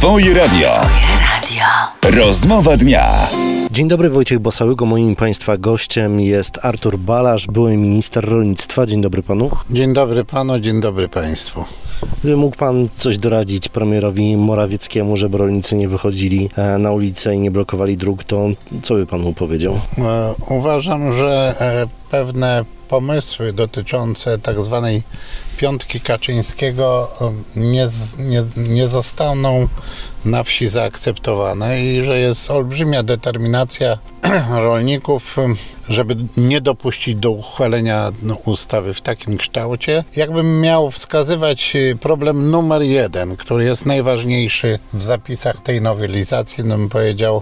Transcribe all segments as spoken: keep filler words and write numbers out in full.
Twoje radio. Twoje radio. Rozmowa dnia. Dzień dobry, Wojciech Bosałygo. Moim Państwa gościem jest Artur Balasz, były minister rolnictwa. Dzień dobry Panu. Dzień dobry Panu, dzień dobry Państwu. Gdyby mógł Pan coś doradzić premierowi Morawieckiemu, żeby rolnicy nie wychodzili na ulicę i nie blokowali dróg, to co by Pan mu powiedział? Uważam, że pewne pomysły dotyczące tak zwanej piątki Kaczyńskiego nie, nie, nie zostaną na wsi zaakceptowane i że jest olbrzymia determinacja rolników, żeby nie dopuścić do uchwalenia ustawy w takim kształcie. Jakbym miał wskazywać problem numer jeden, który jest najważniejszy w zapisach tej nowelizacji, no bym powiedział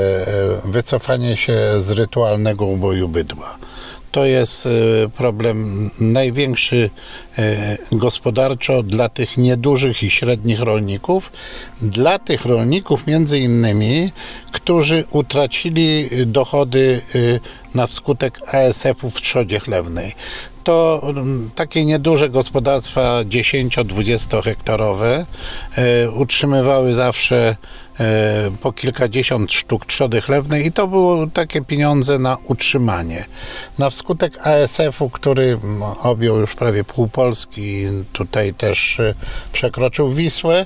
wycofanie się z rytualnego uboju bydła. To jest problem największy gospodarczo dla tych niedużych i średnich rolników, dla tych rolników między innymi, którzy utracili dochody na wskutek A S F-u w trzodzie chlewnej. To takie nieduże gospodarstwa dziesięcio-dwudziesto hektarowe e, utrzymywały zawsze e, po kilkadziesiąt sztuk trzody chlewnej i to było takie pieniądze na utrzymanie. Na wskutek A S F-u, który objął już prawie pół Polski, tutaj też e, przekroczył Wisłę,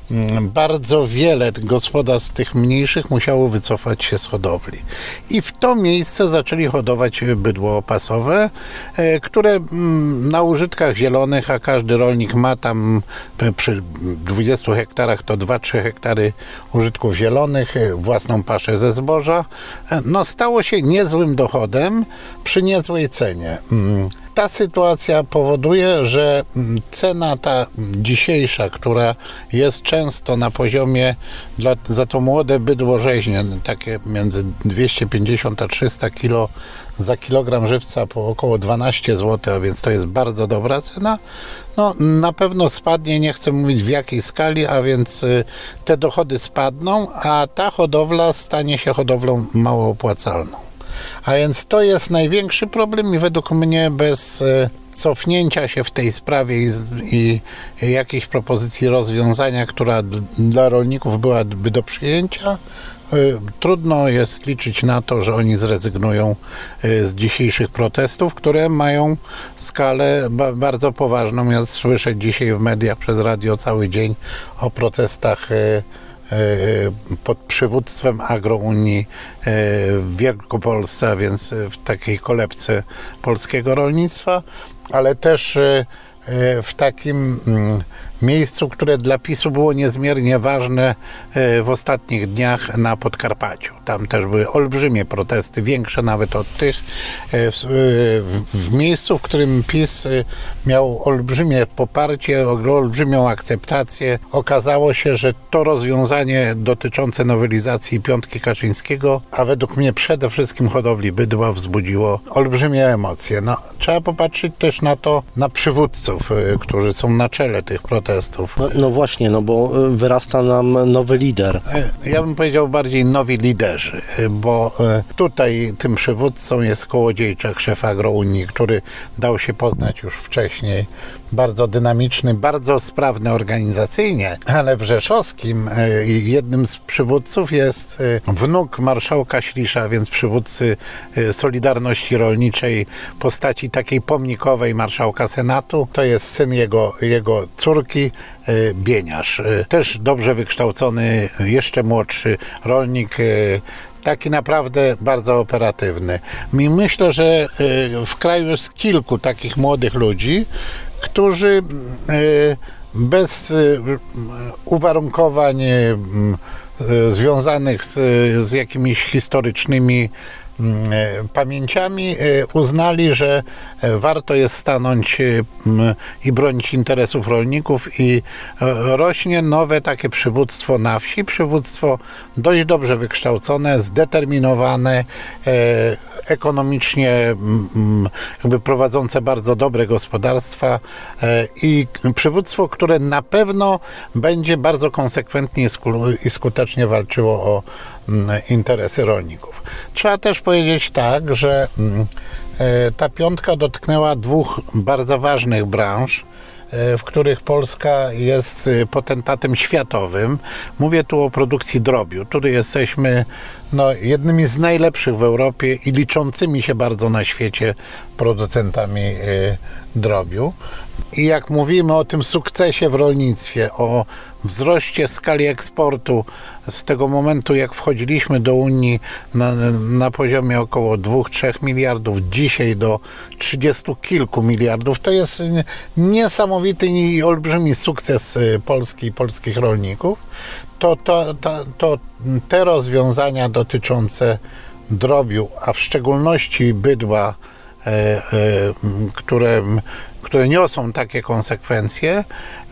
bardzo wiele gospodarstw tych mniejszych musiało wycofać się z hodowli. I w to miejsce zaczęli hodować bydło opasowe, które na użytkach zielonych, a każdy rolnik ma tam przy dwudziestu hektarach to dwa trzy hektary użytków zielonych, własną paszę ze zboża, no stało się niezłym dochodem przy niezłej cenie. Ta sytuacja powoduje, że cena ta dzisiejsza, która jest często na poziomie dla, za to młode bydło rzeźnie, takie między dwieście pięćdziesiąt a trzysta kilo za kilogram żywca po około dwanaście złotych, a więc to jest bardzo dobra cena, no na pewno spadnie, nie chcę mówić w jakiej skali, a więc te dochody spadną, a ta hodowla stanie się hodowlą mało opłacalną. A więc to jest największy problem i według mnie bez cofnięcia się w tej sprawie i, i jakiejś propozycji rozwiązania, która dla rolników byłaby do przyjęcia, trudno jest liczyć na to, że oni zrezygnują z dzisiejszych protestów, które mają skalę bardzo poważną. Ja słyszę dzisiaj w mediach przez radio cały dzień o protestach pod przywództwem Agrounii w Wielkopolsce, a więc w takiej kolebce polskiego rolnictwa, ale też w takim miejscu, które dla PiS-u było niezmiernie ważne w ostatnich dniach na Podkarpaciu. Tam też były olbrzymie protesty, większe nawet od tych. W, w miejscu, w którym PiS miał olbrzymie poparcie, olbrzymią akceptację, okazało się, że to rozwiązanie dotyczące nowelizacji piątki Kaczyńskiego, a według mnie przede wszystkim hodowli bydła, wzbudziło olbrzymie emocje. No, trzeba popatrzeć też na to, na przywódców, którzy są na czele tych protestów. No, no właśnie, no bo wyrasta nam nowy lider. Ja bym powiedział bardziej nowi liderzy, bo tutaj tym przywódcą jest Kołodziejczak, szef Agrounii, który dał się poznać już wcześniej. Bardzo dynamiczny, bardzo sprawny organizacyjnie, ale w Rzeszowskim jednym z przywódców jest wnuk marszałka Ślisza, więc przywódcy Solidarności Rolniczej, postaci takiej pomnikowej marszałka Senatu. To jest syn jego, jego córki, Bieniasz. Też dobrze wykształcony, jeszcze młodszy rolnik, taki naprawdę bardzo operatywny. I myślę, że w kraju jest kilku takich młodych ludzi, którzy bez uwarunkowań związanych z, z jakimiś historycznymi pamięciami uznali, że warto jest stanąć i bronić interesów rolników i rośnie nowe takie przywództwo na wsi, przywództwo dość dobrze wykształcone, zdeterminowane, ekonomicznie jakby prowadzące bardzo dobre gospodarstwa i przywództwo, które na pewno będzie bardzo konsekwentnie i skutecznie walczyło o interesy rolników. Trzeba też powiedzieć tak, że ta piątka dotknęła dwóch bardzo ważnych branż, w których Polska jest potentatem światowym. Mówię tu o produkcji drobiu. Tu jesteśmy no, jednymi z najlepszych w Europie i liczącymi się bardzo na świecie producentami drobiu. I jak mówimy o tym sukcesie w rolnictwie, o wzroście skali eksportu z tego momentu, jak wchodziliśmy do Unii na, na poziomie około dwóch do trzech miliardów, dzisiaj do trzydziestu kilku miliardów, to jest niesamowity i olbrzymi sukces Polski i polskich rolników. To, to, to, to te rozwiązania dotyczące drobiu, a w szczególności bydła, e, e, które które niosą takie konsekwencje,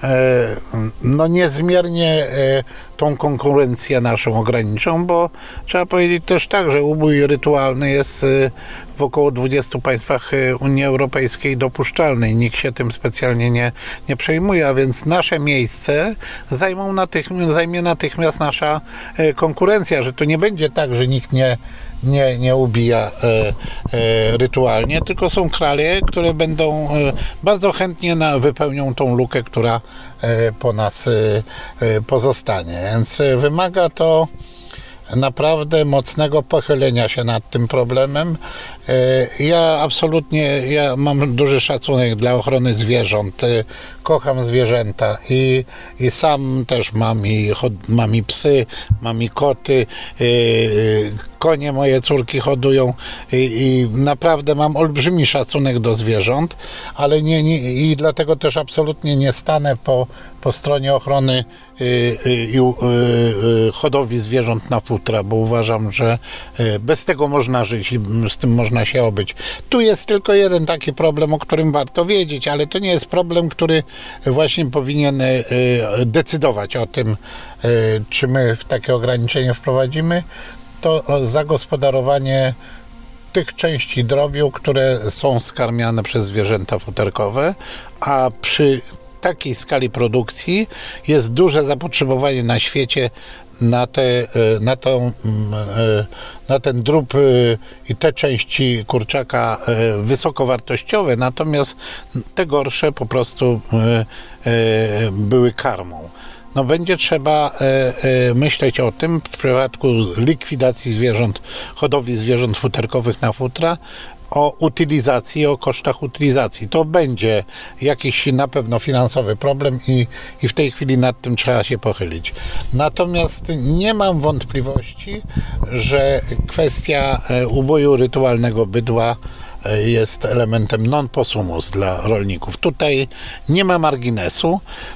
no niezmiernie tą konkurencję naszą ograniczą, bo trzeba powiedzieć też tak, że ubój rytualny jest w około dwudziestu państwach Unii Europejskiej dopuszczalny i nikt się tym specjalnie nie, nie przejmuje, a więc nasze miejsce zajmą natychmiast, zajmie natychmiast nasza konkurencja, że to nie będzie tak, że nikt nie nie, nie ubija e, e, rytualnie, tylko są kraje, które będą e, bardzo chętnie na, wypełnią tą lukę, która e, po nas e, e, pozostanie. Więc e, wymaga to naprawdę mocnego pochylenia się nad tym problemem. Ja absolutnie, ja mam duży szacunek dla ochrony zwierząt, kocham zwierzęta i, i sam też mam i, mam i psy, mam i koty, konie moje córki hodują i, i naprawdę mam olbrzymi szacunek do zwierząt, ale nie, nie, i dlatego też absolutnie nie stanę po, po stronie ochrony i y, y, y, hodowli zwierząt na futra, bo uważam, że bez tego można żyć i z tym można się obyć. Tu jest tylko jeden taki problem, o którym warto wiedzieć, ale to nie jest problem, który właśnie powinien decydować o tym, czy my takie ograniczenie wprowadzimy. To zagospodarowanie tych części drobiu, które są skarmiane przez zwierzęta futerkowe, a przy takiej skali produkcji jest duże zapotrzebowanie na świecie na, te, na, tą, na ten drób i te części kurczaka wysokowartościowe, natomiast te gorsze po prostu były karmą. No będzie trzeba e, e, myśleć o tym w przypadku likwidacji zwierząt, hodowli zwierząt futerkowych na futra, o utylizacji, o kosztach utylizacji. To będzie jakiś na pewno finansowy problem i, i w tej chwili nad tym trzeba się pochylić. Natomiast nie mam wątpliwości, że kwestia uboju rytualnego bydła jest elementem non possumus dla rolników. Tutaj nie ma marginesu.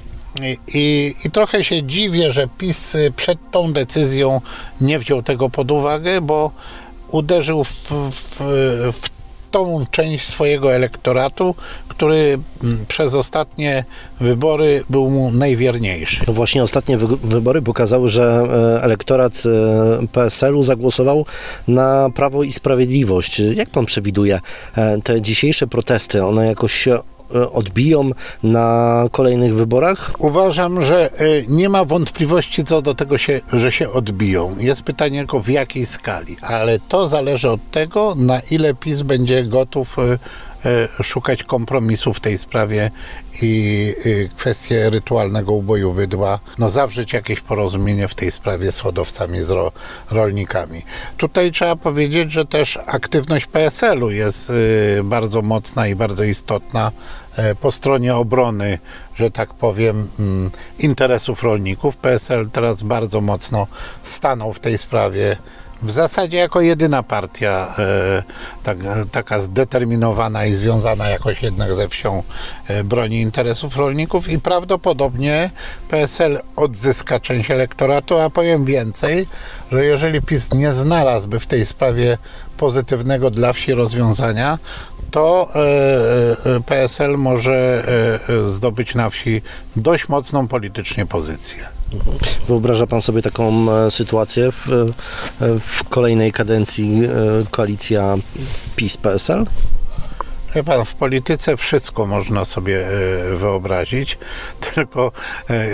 I, I trochę się dziwię, że PiS przed tą decyzją nie wziął tego pod uwagę, bo uderzył w, w, w tą część swojego elektoratu, który przez ostatnie wybory był mu najwierniejszy. No właśnie ostatnie wy- wybory pokazały, że elektorat P S L u zagłosował na Prawo i Sprawiedliwość. Jak pan przewiduje te dzisiejsze protesty? One jakoś się odbiją na kolejnych wyborach? Uważam, że nie ma wątpliwości co do tego, się, że się odbiją. Jest pytanie tylko w jakiej skali, ale to zależy od tego, na ile PiS będzie gotów szukać kompromisu w tej sprawie i kwestię rytualnego uboju bydła, no zawrzeć jakieś porozumienie w tej sprawie z hodowcami, z ro, rolnikami. Tutaj trzeba powiedzieć, że też aktywność P S L u jest bardzo mocna i bardzo istotna po stronie obrony, że tak powiem, interesów rolników. P S L teraz bardzo mocno stanął w tej sprawie w zasadzie jako jedyna partia e, tak, taka zdeterminowana i związana jakoś jednak ze wsią e, broni interesów rolników i prawdopodobnie P S L odzyska część elektoratu, a powiem więcej, że jeżeli PiS nie znalazłby w tej sprawie pozytywnego dla wsi rozwiązania, to e, P S L może e, zdobyć na wsi dość mocną politycznie pozycję. Wyobraża pan sobie taką sytuację w, w kolejnej kadencji koalicja PiS-P S L? Wie pan, w polityce wszystko można sobie e, wyobrazić, tylko e, e,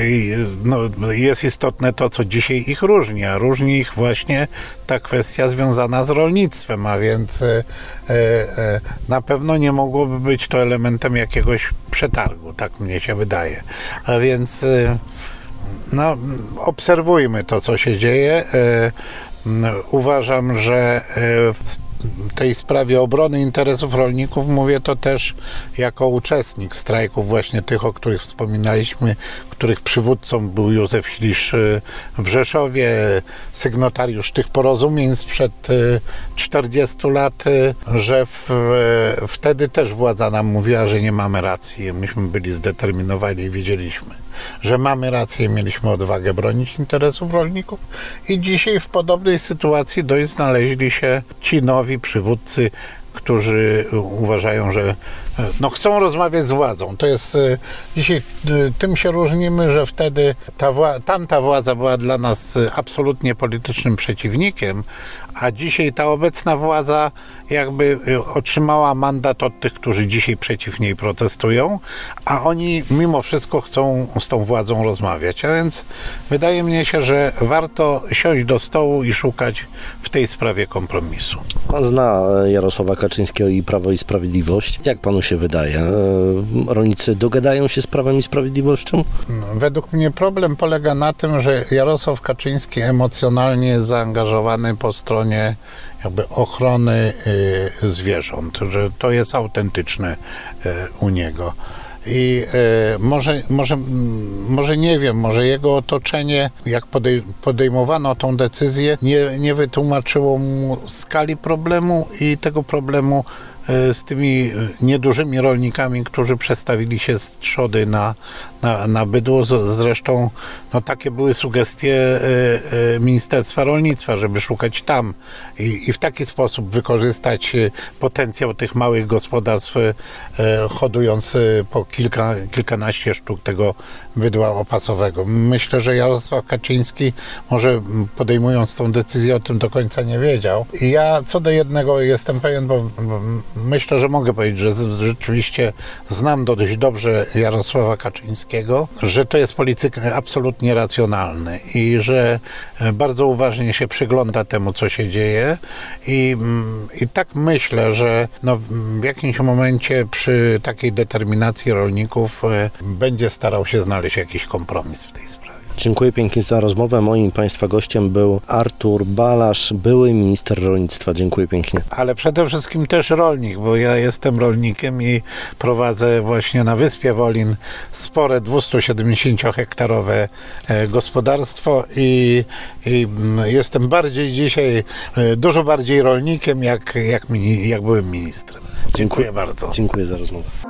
no, jest istotne to, co dzisiaj ich różni, a różni ich właśnie ta kwestia związana z rolnictwem, a więc e, e, na pewno nie mogłoby być to elementem jakiegoś przetargu, tak mnie się wydaje. A więc e, no, obserwujmy to, co się dzieje. E, uważam, że e, w tej sprawie obrony interesów rolników mówię to też jako uczestnik strajków właśnie tych, o których wspominaliśmy, których przywódcą był Józef Ślisz w Rzeszowie, sygnatariusz tych porozumień sprzed czterdziestu lat, że w, wtedy też władza nam mówiła, że nie mamy racji. Myśmy byli zdeterminowani i wiedzieliśmy, że mamy rację, mieliśmy odwagę bronić interesów rolników i dzisiaj w podobnej sytuacji dość znaleźli się ci nowi przywódcy, którzy uważają, że no, chcą rozmawiać z władzą. To jest dzisiaj, tym się różnimy, że wtedy ta wła- tamta władza była dla nas absolutnie politycznym przeciwnikiem, a dzisiaj ta obecna władza jakby otrzymała mandat od tych, którzy dzisiaj przeciw niej protestują, a oni mimo wszystko chcą z tą władzą rozmawiać. A więc wydaje mi się, że warto siąść do stołu i szukać w tej sprawie kompromisu. Pan zna Jarosława Kaczyńskiego i Prawo i Sprawiedliwość. Jak panu się wydaje? Rolnicy dogadają się z Prawem i Sprawiedliwością? Według mnie problem polega na tym, że Jarosław Kaczyński emocjonalnie jest zaangażowany po stronie jakby ochrony y, zwierząt, że to jest autentyczne y, u niego. I y, może, może, może nie wiem, może jego otoczenie, jak podej, podejmowano tą decyzję, nie, nie wytłumaczyło mu skali problemu i tego problemu z tymi niedużymi rolnikami, którzy przestawili się z trzody na, na, na bydło. Zresztą no, takie były sugestie Ministerstwa Rolnictwa, żeby szukać tam i, i w taki sposób wykorzystać potencjał tych małych gospodarstw, hodując po kilka, kilkanaście sztuk tego bydła opasowego. Myślę, że Jarosław Kaczyński może podejmując tą decyzję o tym do końca nie wiedział. I ja co do jednego jestem pewien, bo, bo myślę, że mogę powiedzieć, że z, rzeczywiście znam dość dobrze Jarosława Kaczyńskiego, że to jest polityk absolutnie racjonalny i że bardzo uważnie się przygląda temu, co się dzieje i, i tak myślę, że no w jakimś momencie przy takiej determinacji rolników będzie starał się znaleźć jakiś kompromis w tej sprawie. Dziękuję pięknie za rozmowę. Moim Państwa gościem był Artur Balasz, były minister rolnictwa. Dziękuję pięknie. Ale przede wszystkim też rolnik, bo ja jestem rolnikiem i prowadzę właśnie na Wyspie Wolin spore dwieście-siedemdziesięciohektarowe gospodarstwo i, i jestem bardziej dzisiaj, dużo bardziej rolnikiem, jak, jak, jak byłem ministrem. Dziękuję, Dziękuję bardzo. Dziękuję za rozmowę.